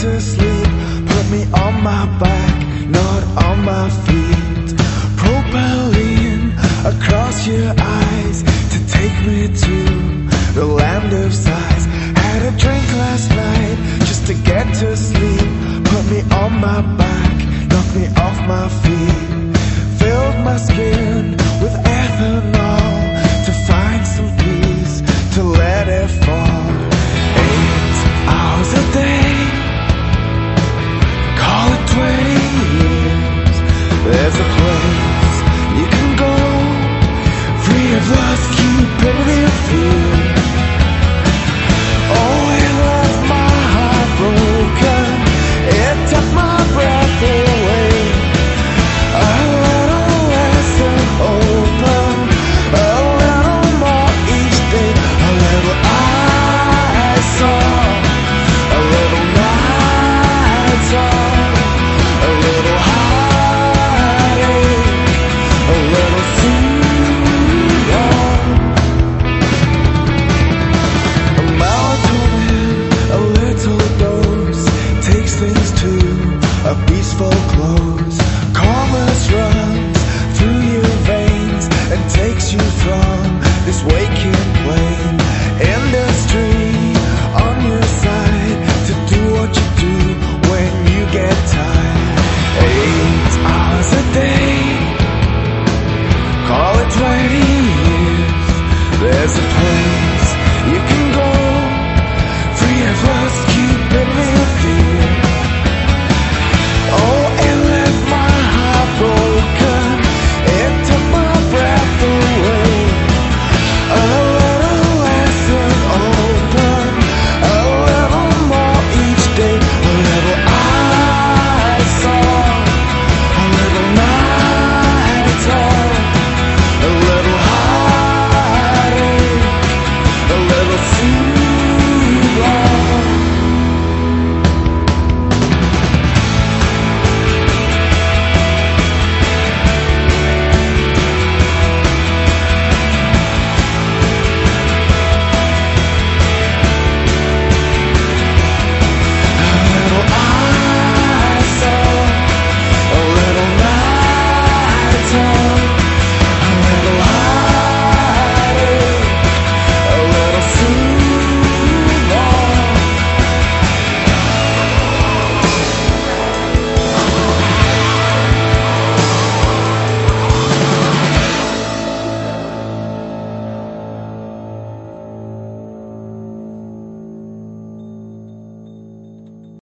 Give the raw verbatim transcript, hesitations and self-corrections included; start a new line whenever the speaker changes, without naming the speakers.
to sleep. Put me on my back, not on my feet. Propelling across your eyes to take me to the land of sighs. Had a drink last night just to get to sleep. Put me on my back.